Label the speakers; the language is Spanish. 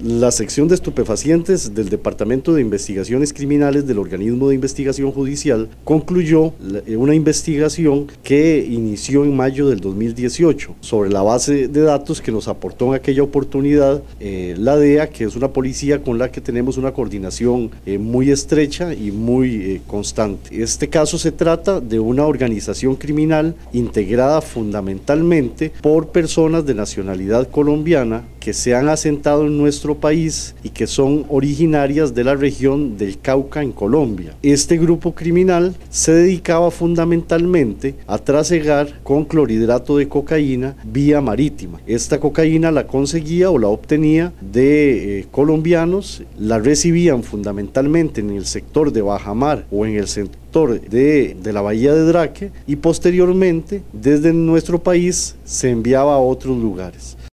Speaker 1: La sección de estupefacientes del Departamento de Investigaciones Criminales del Organismo de Investigación Judicial concluyó una investigación que inició en mayo del 2018 sobre la base de datos que nos aportó en aquella oportunidad la DEA, que es una policía con la que tenemos una coordinación muy estrecha y muy constante. Este caso se trata de una organización criminal integrada fundamentalmente por personas de nacionalidad colombiana que se han asentado en nuestro país y que son originarias de la región del Cauca en Colombia. Este grupo criminal se dedicaba fundamentalmente a trasegar con clorhidrato de cocaína vía marítima. Esta cocaína la conseguía o la obtenía de colombianos, la recibían fundamentalmente en el sector de bajamar o en el sector de la bahía de Draque y posteriormente desde nuestro país se enviaba a otros lugares.